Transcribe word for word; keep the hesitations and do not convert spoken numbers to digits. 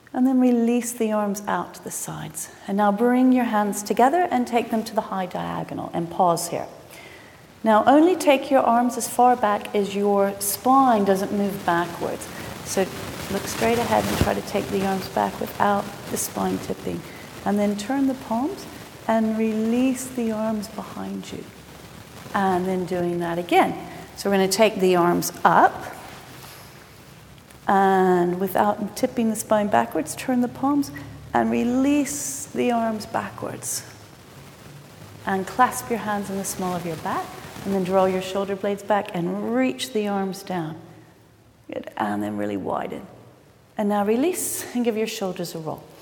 And then release the arms out to the sides. And now bring your hands together and take them to the high diagonal and pause here. Now only take your arms as far back as your spine doesn't move backwards. So look straight ahead and try to take the arms back without the spine tipping. And then turn the palms and release the arms behind you. And then doing that again. So we're going to take the arms up. And without tipping the spine backwards, turn the palms and release the arms backwards. And clasp your hands in the small of your back. And then draw your shoulder blades back and reach the arms down. Good. And then really widen. And now release and give your shoulders a roll.